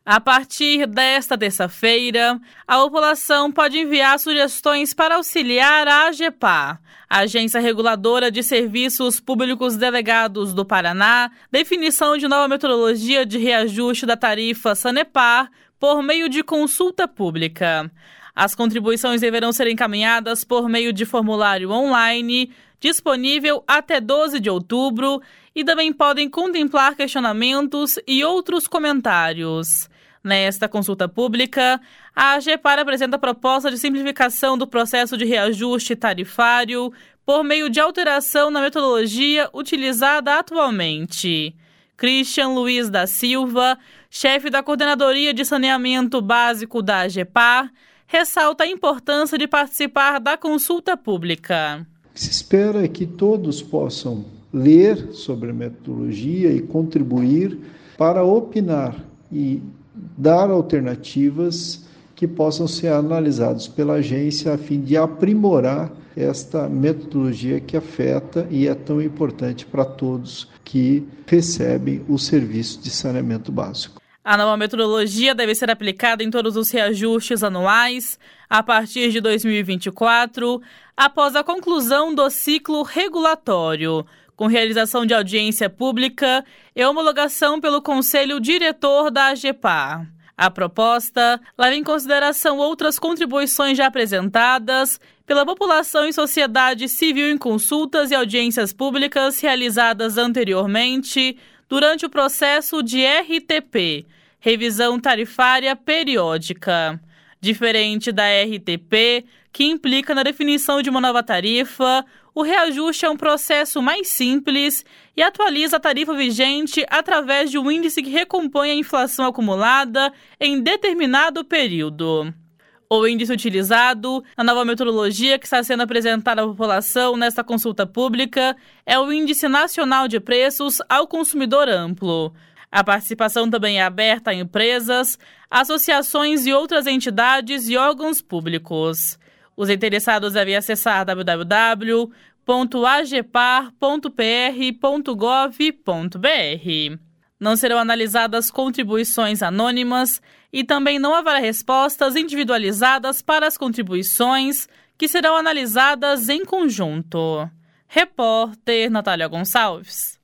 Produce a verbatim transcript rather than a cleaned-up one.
A partir desta terça-feira, a população pode enviar sugestões para auxiliar a AGEPAR, a Agência Reguladora de Serviços Públicos Delegados do Paraná, definição de nova metodologia de reajuste da tarifa Sanepar por meio de consulta pública. As contribuições deverão ser encaminhadas por meio de formulário online, disponível até doze de outubro, e também podem contemplar questionamentos e outros comentários. Nesta consulta pública, a AGEPAR apresenta a proposta de simplificação do processo de reajuste tarifário por meio de alteração na metodologia utilizada atualmente. Christian Luiz da Silva, chefe da Coordenadoria de Saneamento Básico da AGEPAR, ressalta a importância de participar da consulta pública. O que se espera é que todos possam ler sobre a metodologia e contribuir para opinar e dar alternativas que possam ser analisadas pela agência a fim de aprimorar esta metodologia que afeta e é tão importante para todos que recebem o serviço de saneamento básico. A nova metodologia deve ser aplicada em todos os reajustes anuais a partir de dois mil e vinte e quatro, após a conclusão do ciclo regulatório, com realização de audiência pública e homologação pelo Conselho Diretor da AGEPAR. A proposta leva em consideração outras contribuições já apresentadas pela população e sociedade civil em consultas e audiências públicas realizadas anteriormente durante o processo de R T P, Revisão Tarifária Periódica. Diferente da R T P, que implica na definição de uma nova tarifa, o reajuste é um processo mais simples e atualiza a tarifa vigente através de um índice que recompõe a inflação acumulada em determinado período. O índice utilizado na nova metodologia que está sendo apresentada à população nesta consulta pública é o Índice Nacional de Preços ao Consumidor Amplo. A participação também é aberta a empresas, associações e outras entidades e órgãos públicos. Os interessados devem acessar w w w ponto agepar ponto p r ponto gov ponto b r. Não serão analisadas contribuições anônimas e também não haverá respostas individualizadas para as contribuições, que serão analisadas em conjunto. Repórter Natália Gonçalves.